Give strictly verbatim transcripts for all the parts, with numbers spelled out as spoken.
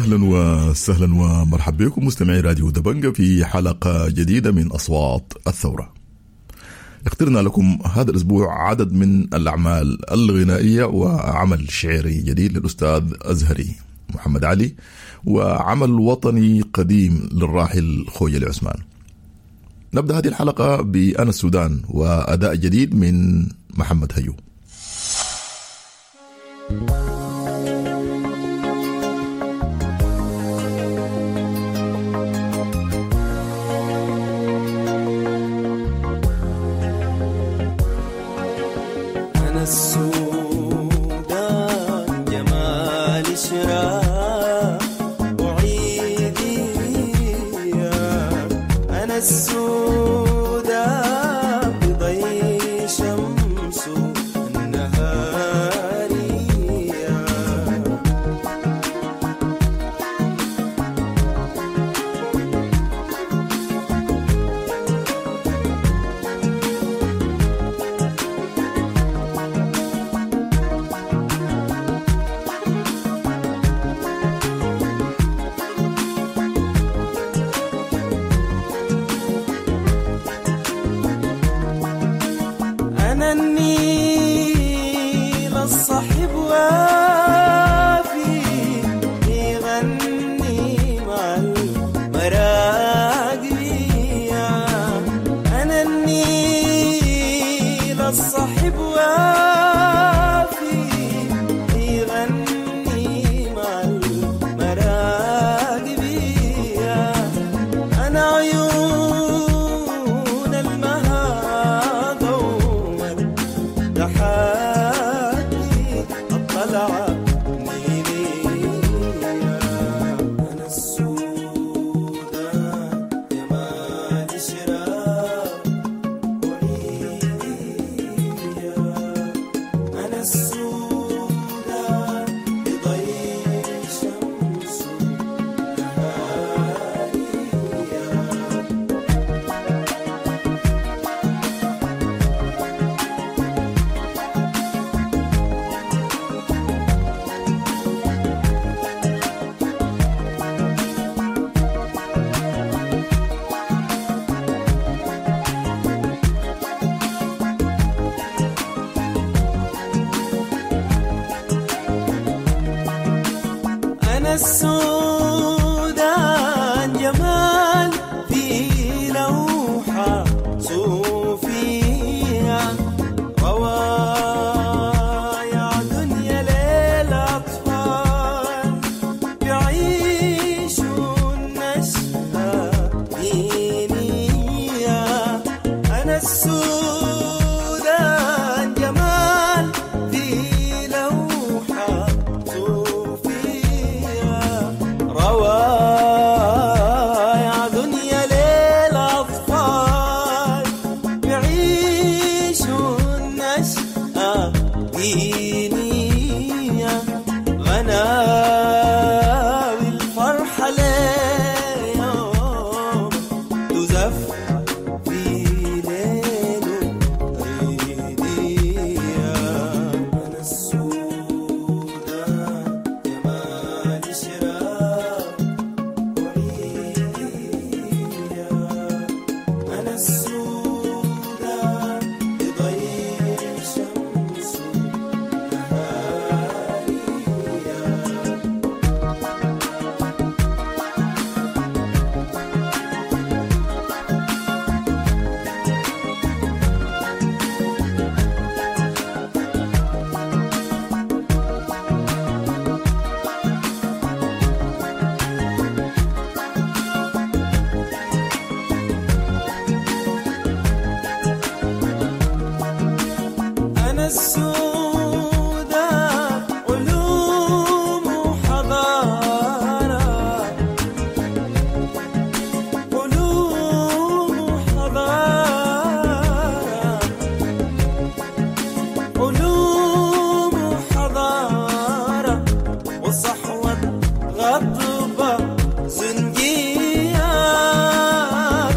أهلا وسهلا ومرحبا بكم مستمعي راديو دبنجة في حلقة جديدة من أصوات الثورة. اخترنا لكم هذا الأسبوع عدد من الأعمال الغنائية وعمل شعري جديد للأستاذ أزهري محمد علي وعمل وطني قديم للراحل خوجلي عثمان. نبدأ هذه الحلقة بأنا السودان وأداء جديد من محمد هيو. أنا السودان جمال شراق وعيدي، أنا السودان بضي شمس النهارية، أنا النيل الصحب وافي يغني مع المراقبية، أنا النيل الصحب وافي يغني مع المراقبية، أنا عيون المهاضة ضحاكي الطلعة نيلية، أنا السودان جمال شراق وعيدية، أنا السودان بضي شمس نهارية. أنا السودان جمال في لوحة صوفية، روايع دنيا للأطفال يعيشوا النشأة دينية، أنا السودان جمال في لوحة روايع دنيا للأطفال يعيشوا النشأة دينية، غناوي الفرحة ليوم تزف في ليله عيدية، أنا السودان جمال شراق وعيدية، أنا السودان بضي شمس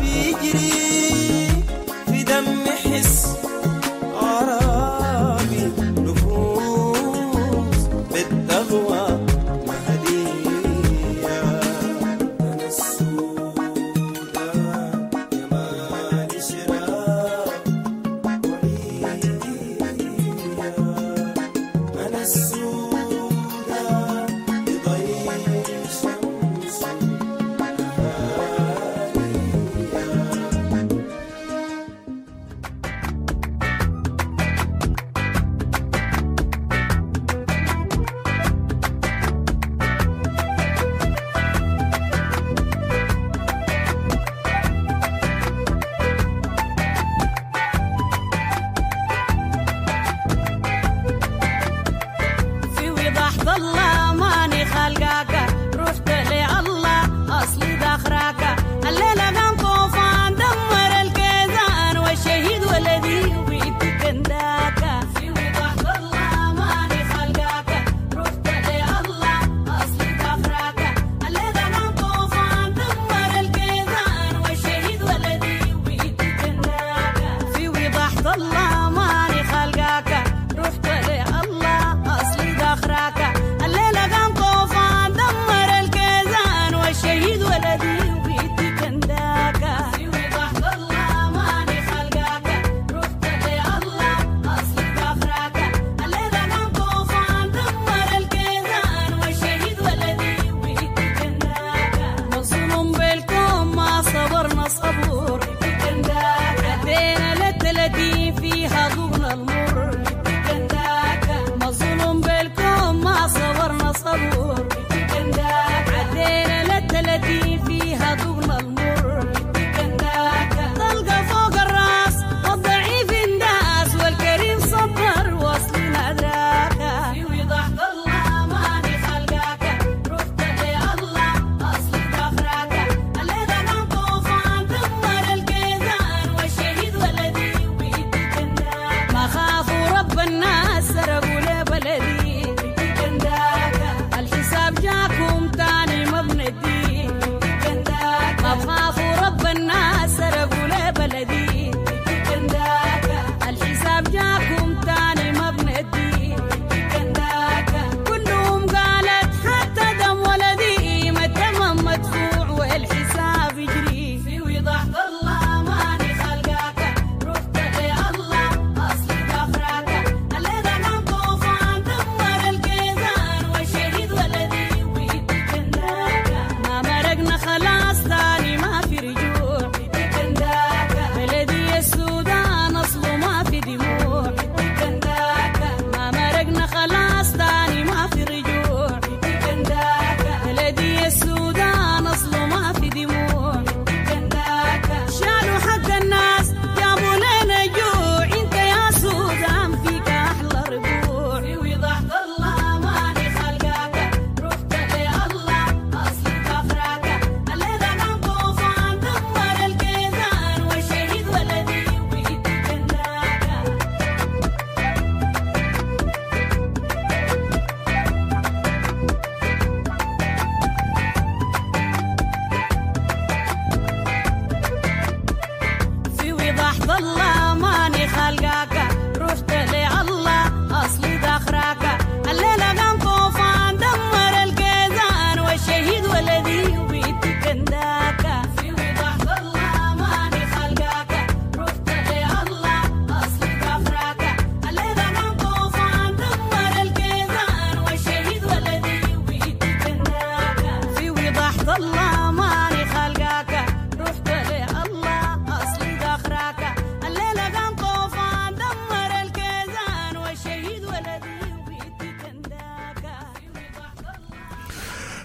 حس عربي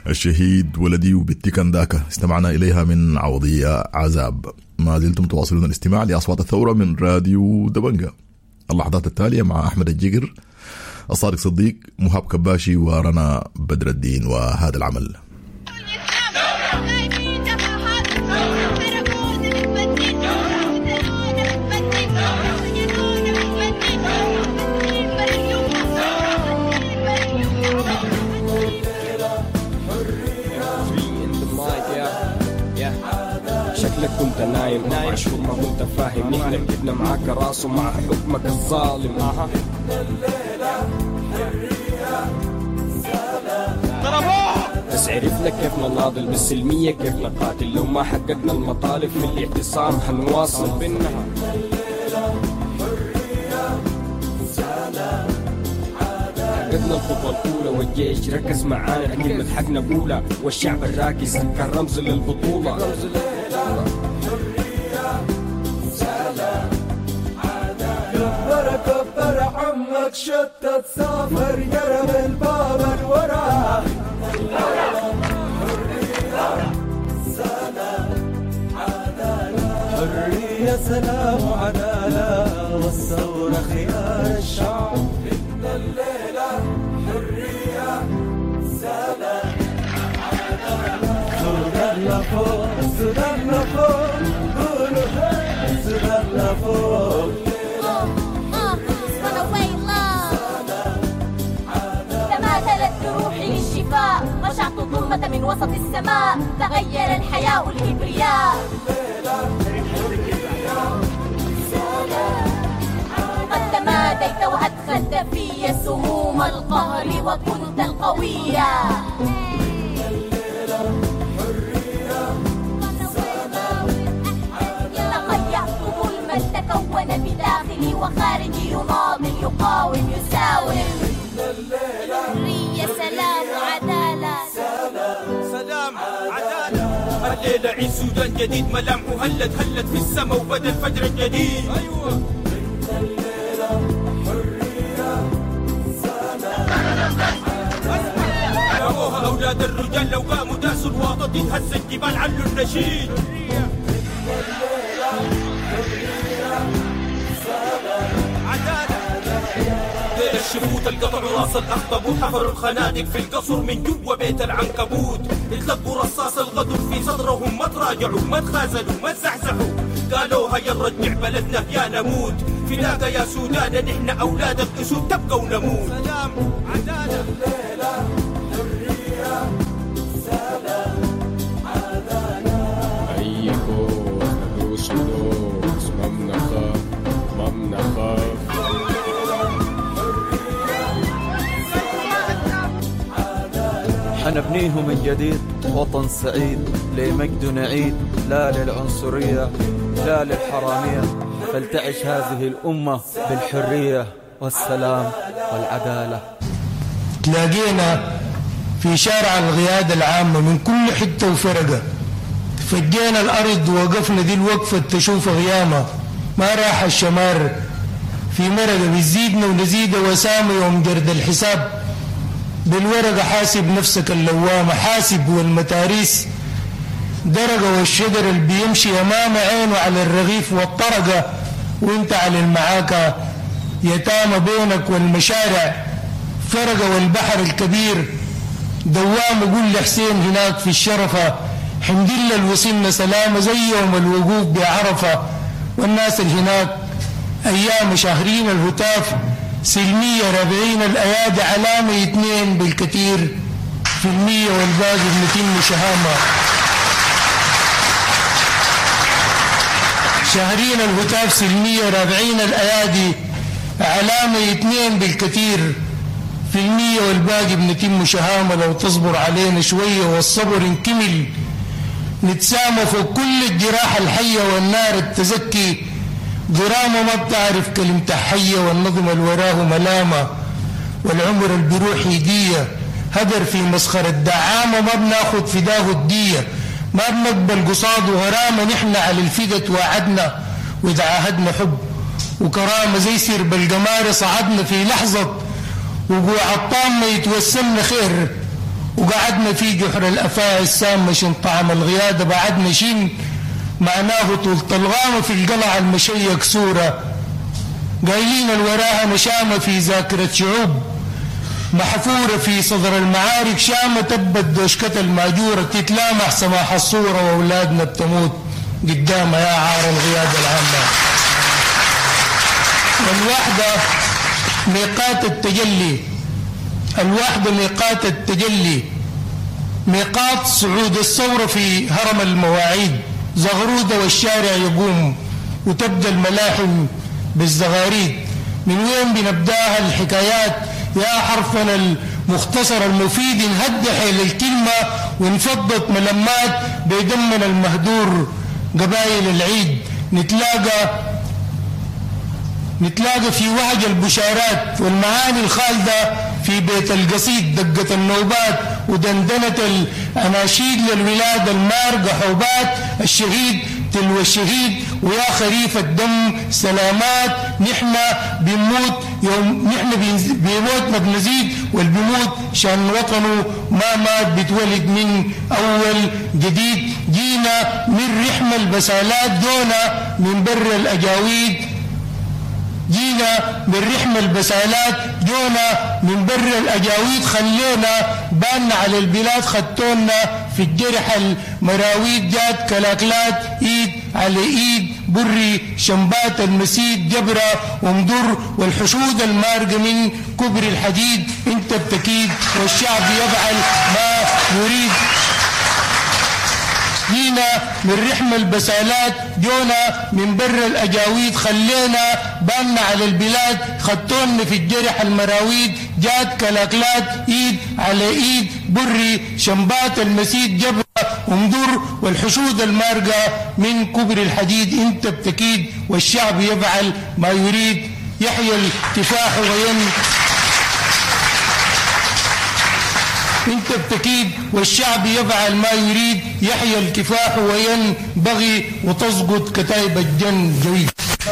الشهيد ولدي وبنتي كنداكا استمعنا إليها من عوضية عذاب. ما زلتم تواصلون الاستماع لأصوات الثورة من راديو دبنجة. اللحظات التالية مع أحمد الجيجر، الصادق صديق، مهاب كباشي ورنا بدر الدين وهذا العمل. شكلك كنت نايم نايم شو ما كنت فاهم، نحن جبنا معاك راس ومع حكمك الظالم. اها بس عرفنا كيف نناضل بالسلمية، كيف نقاتل لو ما حققنا المطالب في الاعتصام حنواصل بينها. حققنا الخطوة الأولى والجيش ركز معانا لكن ملحقنا أولى، والشعب الراكز كان رمز للبطولة. كبر كبر عمك شتت سافر قرب الباب الورا. حرية سلام وعدالة والثورة خيار الشعب. إن الليلة حرية سلام عدالة. سودان لفوق سودان لفوق قولوا هي سودان لفوق. رجعت الظلمة من وسط السماء، تغير الحياء الكبرياء. قد تماديت وأدخلت في سموم القهر وكنت القوية. تغيرت ظلما تكون بداخلي وخارجي، يناضل يقاوم يساوم. حرية سلام وعدالة. سلام عدالة. الليلة عيد سودان جديد، ملامحه هلت هلت في السماء وبدأ الفجر الجديد. أيوة. الليلة حرية سلام. أبوها أولاد الرجال لو قاموا داسوا الواطة تتهز الجبال علوا النشيد. الليلة حرية سلام عدالة. الشفوت القطع راس الأخطبوط، حفروا الخنادق في القصر من جوا بيت العنكبوت. اتلقوا رصاص الغدر في صدرهم، ما تراجعوا ما تخاذلوا ما تزحزحوا، قالوا هيا نرجع بلدنا يا نموت. فداك يا سودان نحن أولاد الأسود تبقوا ونموت. سلام عدالة. الليلة حرية سلام عدالة. أيكو ندوس ندوس ما بنخاف ما بنخاف. حنبنيه من جديد وطن سعيد، لمجد نعيد، لا للعنصرية لا للحرامية، فلتعش هذه الأمة بالحرية والسلام والعدالة. تلاقينا في شارع القيادة العامة من كل حتة وفرقة، فجينا الأرض ووقفنا دي الوقفة تشوف غيامة، ما راح الشمار في مرقة بيزيدنا ونزيد وسامة يوم جرد الحساب بالورقة. حاسب نفسك اللوامة، حاسب والمتاريس درجة، والشجر اللي بيمشي أمام عينه على الرغيف والطرقة، وانت على المعاكة يتامى بينك والمشارع فرقة، والبحر الكبير دوام. وقول لحسين هناك في الشرفة حمد لله الوصلنا سلامة زي يوم الوقوف بعرفة. والناس اللي هناك أيام شهرين الهتاف سلمية ربعين الأيادي علامة اثنين بالكثير في المية والباقي بنتم شهامة. شهرين الهتاف سلمية ربعين الأيادي علامة اثنين بالكثير في المية والباقي بنتم شهامة. لو تصبر علينا شوية والصبر انكمل، نتسامى فوق كل الجراح الحية والنار التزكي. ضرامة ما بتعرف كلمة حية، والنظم الوراه ملامة، والعمر اللي بيروح يدية هدر في مسخرة دعامة. ما بناخد فداه الدية، ما بنقبل قصاده غرامة. نحن على الفدا توعدنا وتعاهدنا حب وكرامة، زي سرب القمار صعدنا في لحظة وقوع الطامة يتوسلنا خير، وقعدنا في جحر الأفاعي السامة شن طعم الغيادة بعدنا شين معناه طول طلغامة في القلعة المشيك صورة قايلين الوراها نشامة في ذاكرة شعوب محفورة في صدر المعارك شامة تبت دوشكة الماجورة تتلامح سماح الصورة وأولادنا بتموت قدامها يا عار الغيادة العامة. والوحدة ميقات التجلي، الوحدة ميقات التجلي، ميقات صعود الثورة في هرم المواعيد، زغرودة والشارع يقوم وتبدأ الملاحم بالزغاريد. من وين بنبداها الحكايات يا حرفنا المختصر المفيد، نهد حيل الكلمة ونفضت ملمات بيدمنا المهدور قبائل العيد. نتلاقى نتلاقى في وهج البشارات والمعاني الخالدة في بيت القصيد، دقة النوبات ودندنة الأناشيد للولاد المارقة حوبات الشهيد تلو الشهيد ويا خريف الدم سلامات. نحن بنموت يوم نحن بموتنا بنزيد والبموت شان وطنه ما مات بتولد من أول جديد. جينا من رحم البسالات دونا من بر الأجاويد، جينا من رحم البسالات جونا من بر الأجاويد، خلينا بان على البلاد خدتونا في الجرح المراويد. جات كلاكلات ايد على ايد بري شمبات المسيد جبرة ومدر والحشود المارقة من كبر الحديد. انت بتكيد والشعب يفعل ما يريد. جينا من رحم البسالات جونا من بر الأجاويد، خلينا بان على البلاد خدتونا في الجرح المراويد. جات كلاكلات ايد على ايد بري شمبات المسيد جبرة ومدر والحشود المارقة من كبر الحديد. انت بتكيد والشعب يفعل ما يريد. يحيى الكفاح وين انت بتكيد والشعب يفعل ما يريد. يحيى الكفاح وينبغي وتسقط كتائب الجن جويد.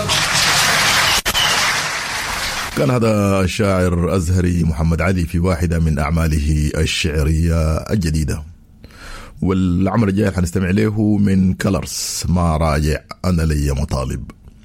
كان هذا الشاعر أزهري محمد علي في واحدة من أعماله الشعرية الجديدة. والعمل الجاي حنستمع له من كلرز ما راجع أنا لي مطالب.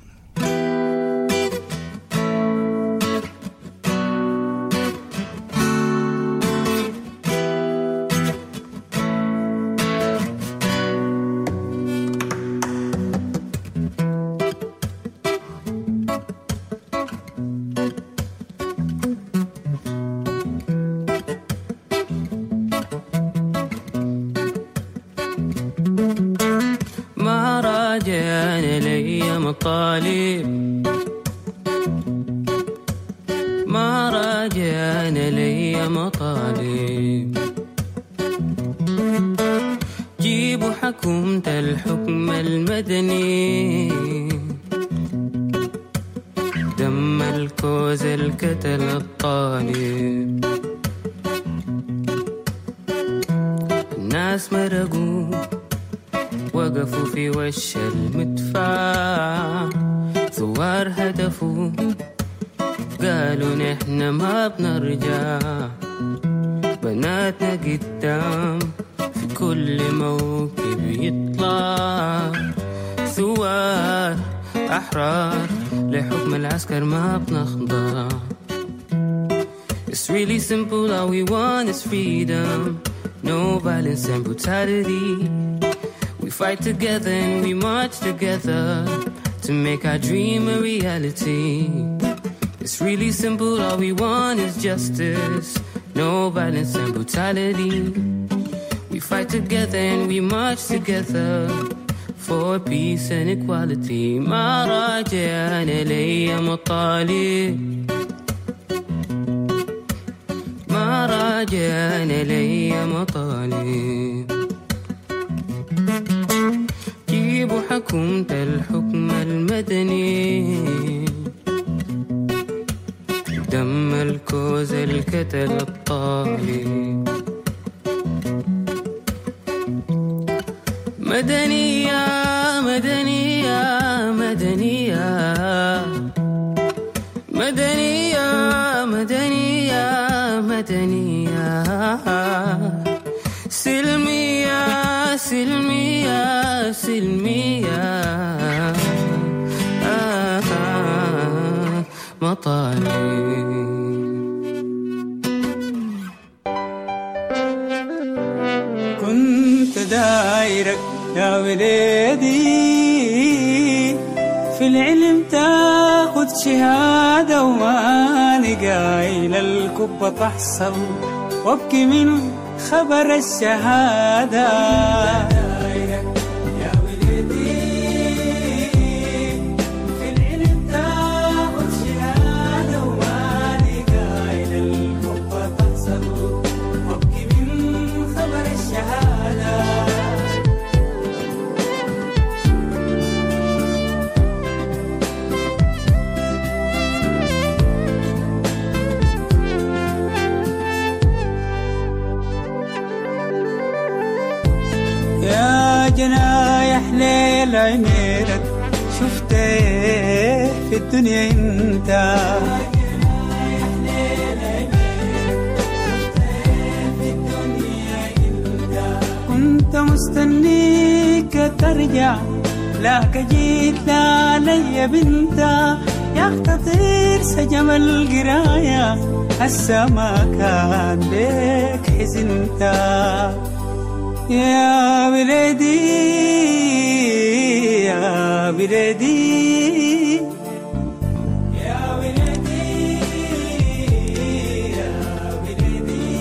ما راجعنا لي مطالب جيبوا حكومة الحكم المدني دم الكوز الكتل الطالب الناس مرقوا وقفوا في وش المدفع ثوار هدفوا قالوا نحن ما بنرجع بناتنا قدام في كل موكب يطلع ثوار أحرار لحكم العسكر ما بنخضع. It's really simple, all we want is freedom, no violence and brutality. We fight together and we march together to make our dream a reality. It's really simple, all we want is justice, no violence and brutality. We fight together and we march together for peace and equality. ما راجعنا لي مطالب ما راجعنا لي مطالب جيبوا حكومة الحكم المدني دم الكوز الكتل الطالب مدنية مدنية مدنية مدنية مدنية مدنية سلمية سلمية سلمية آه آه مطالب. كنت دايرك يا وليدي في العلم تاخد شهادة وماني قايل الكبة تحصل وابكي من خبر الشهادة. يا وليدي في العلم تاخد شهادة وماني قايل الكبة تحصل وابكي من خبر الشهادة. يا جنايح ليل عينيك شفت ايه في الدنيا انت. يا جنايح ليل عينيك شفت ايه في الدنيا انت. كنت مستنيك ترجع لاك جيت لا لي بنتا يا اختطير سجم القراية هسا ما كان بيك حزنتا. يا بلادي يا بلادي يا بلادي يا بلادي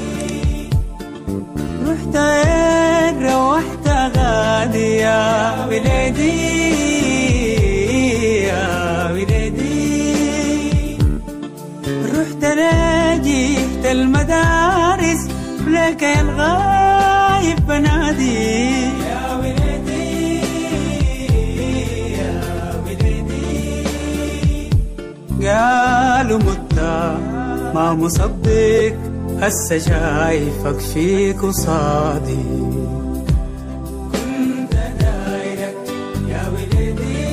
رحت وين روحت غادي يا بلادي يا بلادي رحت ناجيت المدارس لك يا الغايب بنادي يا ولدي يا ولدي. قالوا متى ما مصدق هسه شايفك فيك قصادي. كنت دايرك يا ولدي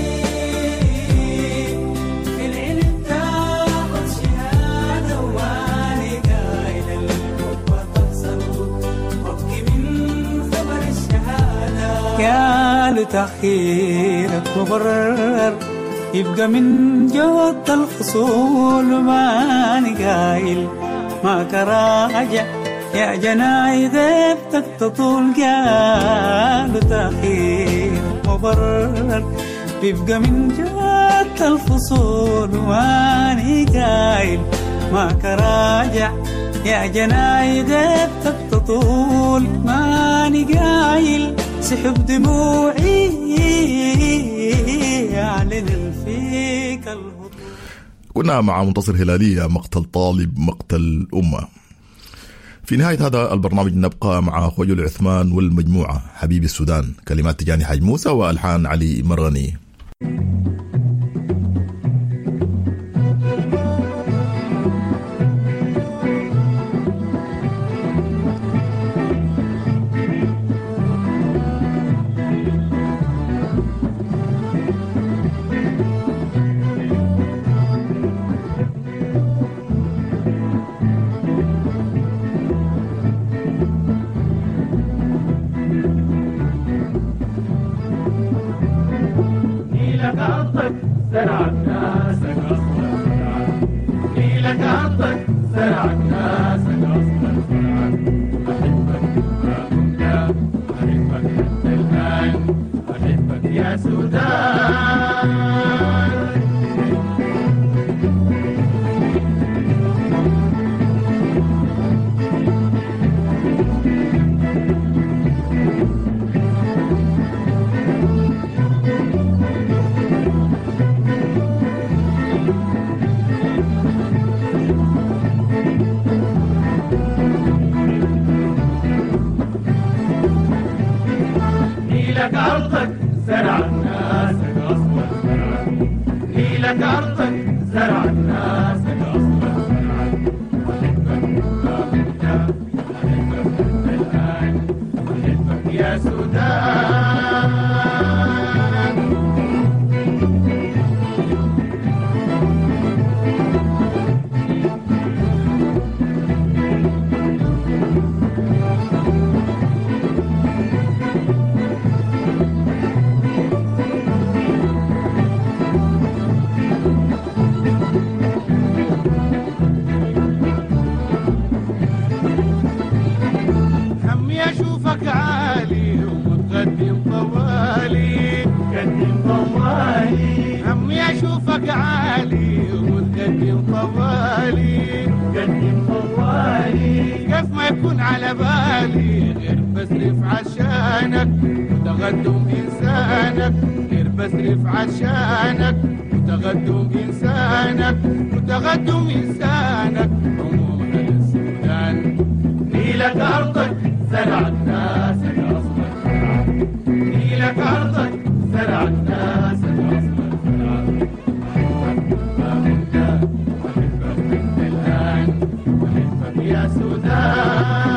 في العلم تاخد شهادة وماني قايل الحب تحصل وابكي من خبر الشهادة. قالوا تأخيرك مبرر يبقى من جود الفصول وماني قايل ما كراجع يا جناي ذبتك تطول. قالوا تأخير مبرر بيبقى من جد الفصول واني قايل ما كراجع يا جناي ذبتك تطول. ماني قايل سحب دموعي يعلن فيك الهطول. كنا مع منتصر هلالية مقتل طالب مقتل أمة. في نهاية هذا البرنامج نبقى مع خجل عثمان والمجموعة حبيب السودان، كلمات تجاني حاج موسى وألحان علي مرغني. بالي قدم طوالي كيف ما يكون على بالي غير بصرف عشانك وتقدم إنسانك غير بصرف عشانك وتقدم إنسانك وتقدم إنسانك عموما السودان نيلك أرضك زرعت ناسك أصبر نيلك أرضك زرعت ناسك أصبر أحبك من الآن أحبك يا سودان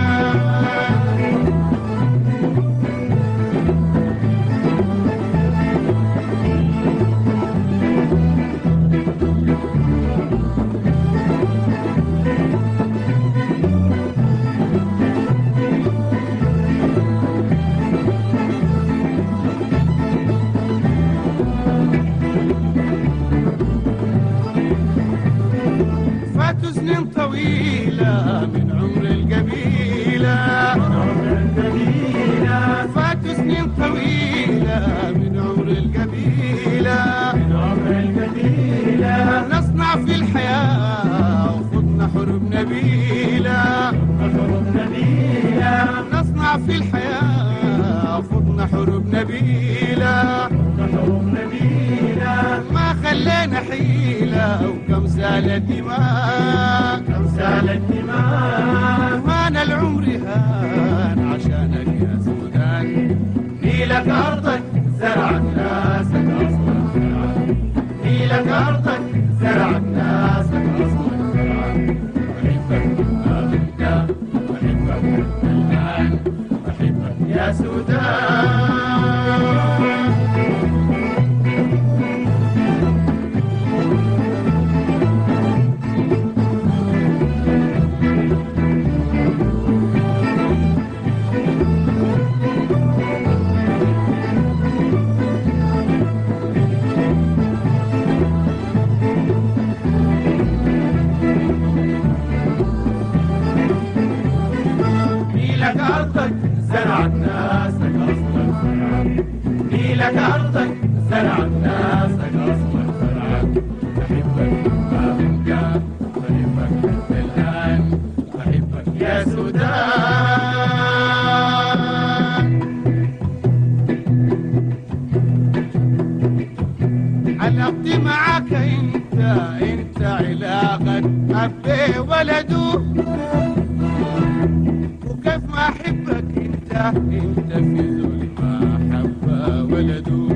سنين طويلة من عمر القبيلة من عمر القبيلة فاتوا سنين طويلة من عمر القبيلة من عمر القبيلة نصنع في الحياة وخضنا حروب نبيلة حروب نبيلة نصنع في الحياة وخضنا حروب نبيلة حروب نبيلة ما خلينا حيلة وكم سالت دماء كم سالت دماء هان العمر هان عشانك يا سودان نيلك أرضك زرعت ناسك أصبر زرعت نيلك أرضك زرعت ناسك أصبر زرعت أحبك ما بنت أحبك الآن أحبك يا سودان زرعت ناسك أصبر زرعت نيلك أرضك زرعت ناسك أصبر زرعت أحبك ما بنقى أحبك حتى الآن أحبك يا سودان علاقتي معك أنت أنت علاقة أبي ولده وكيف ما أحبك أنت أنت في ذل ما حب ولده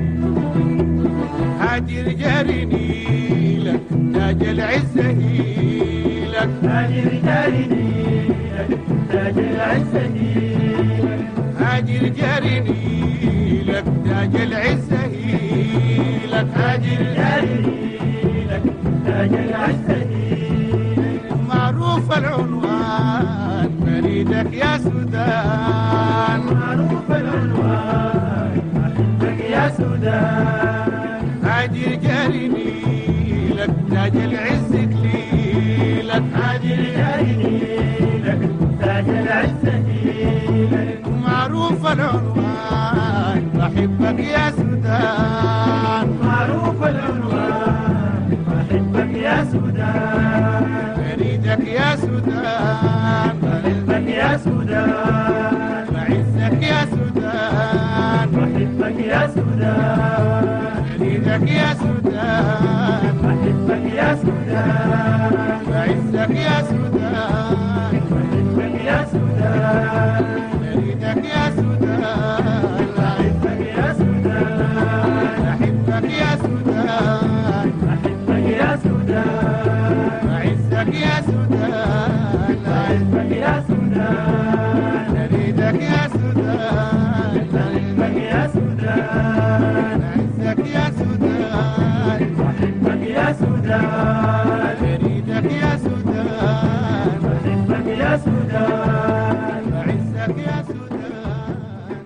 هاجر جارني لك تاج العزة هيلك هاجر جارني لك تاج العزة هيلك هاجر جارني لك تاج العزة هيلك هاجر جارني لك تاج العزة هيلك معروف العنوان بريدك يا سودان معروف العنوان أحبك يا سودان هاجر جارني لك تاج العز كليلك هاجر جارني لك تاج العز كليلك معروف العنوان أحبك يا سودان معروف العنوان أحبك يا سودان بريدك يا سودان بعزك يا سودان بعزك يا سودان بحبك يا سودان بريدك يا سودان بحبك يا سودان بعزك يا سودان بحبك يا سودان بريدك يا سودان بعزك يا سودان بحبك يا سودان بحبك يا سودان بعزك يا سودان بعزك يا سودان بريدك يا سودان بحبك يا سودان بعزك يا سودان بحبك يا سودان بريدك يا سودان بحبك يا سودان بعزك يا سودان.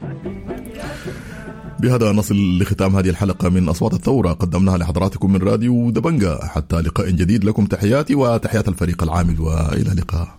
بهذا نصل لختام هذه الحلقة من أصوات الثورة قدمناها لحضراتكم من راديو دبنجة. حتى لقاء جديد لكم تحياتي وتحيات الفريق العامل وإلى اللقاء.